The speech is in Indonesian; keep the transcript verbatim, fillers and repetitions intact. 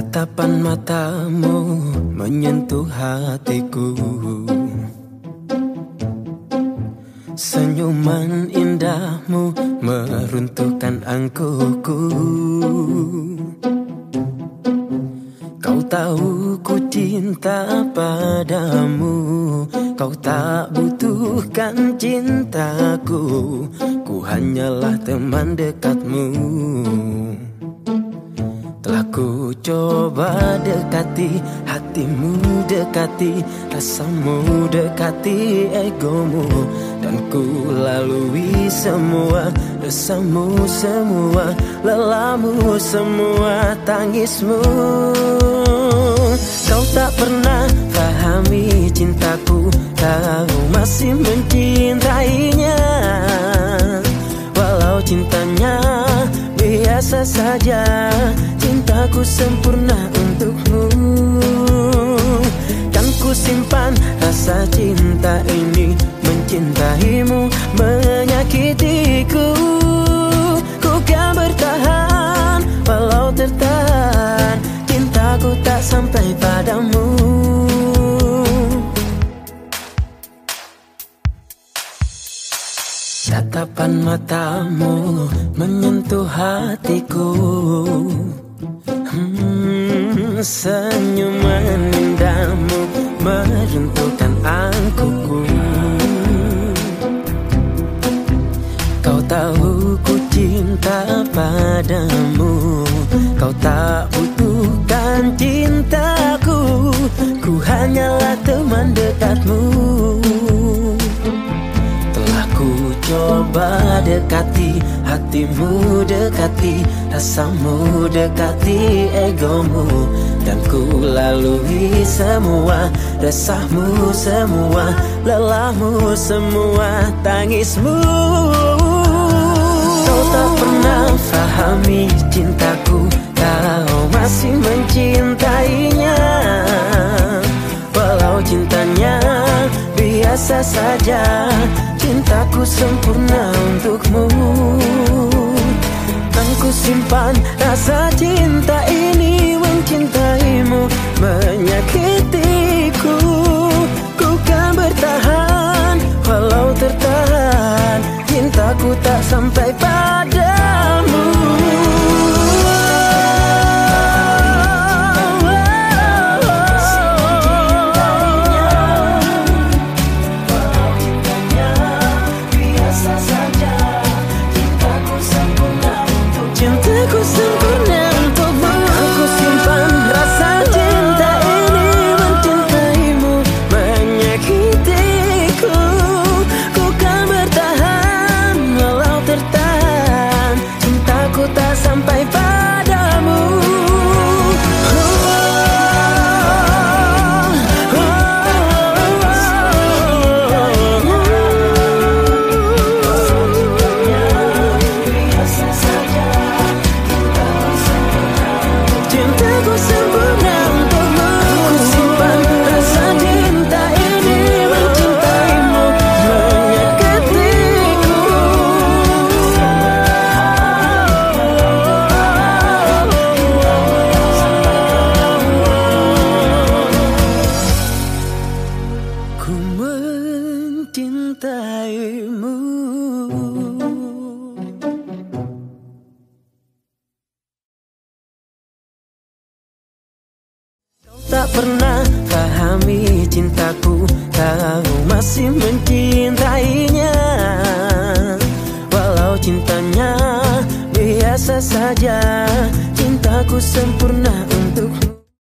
Tatapan matamu menyentuh hatiku, senyuman indahmu meruntuhkan angkuhku. Kau tahu ku cinta padamu, kau tak butuhkan cintaku, ku hanyalah teman dekatmu. Telah ku coba dekati hatimu, dekati rasamu, dekati egomu, dan ku lalui semua resahmu, semua lelahmu, semua tangismu. Kau tak pernah pahami cintaku, kau masih mencintainya, walau cintanya biasa saja. Cintaku sempurna untukmu, kan ku simpan rasa cinta ini. Mencintaimu menyakitiku, ku kan bertahan walau tertahan. Cintaku tak sampai padamu. Tatapan matamu menyentuh hatiku, hmm, senyuman indahmu meruntuhkan angkuhku. Kau tahu ku cinta padamu, kau tak butuhkan cintaku, ku hanyalah teman dekatmu. Ku coba dekati hatimu, dekati rasamu, dekati egomu, dan ku lalui semua resahmu, semua lelahmu, semua tangismu. Kau tak pernah fahami cintaku, kau masih mencintainya, walau cintanya biasa saja. Cintaku sempurna untukmu, kan ku simpan rasa cinta ini. Mencintaimu menyakitiku, ku kan bertahan walau tertahan. Cintaku tak sampai padamu. Tak pernah pahami cintaku, kau masih mencintainya, walau cintanya biasa saja. Cintaku sempurna.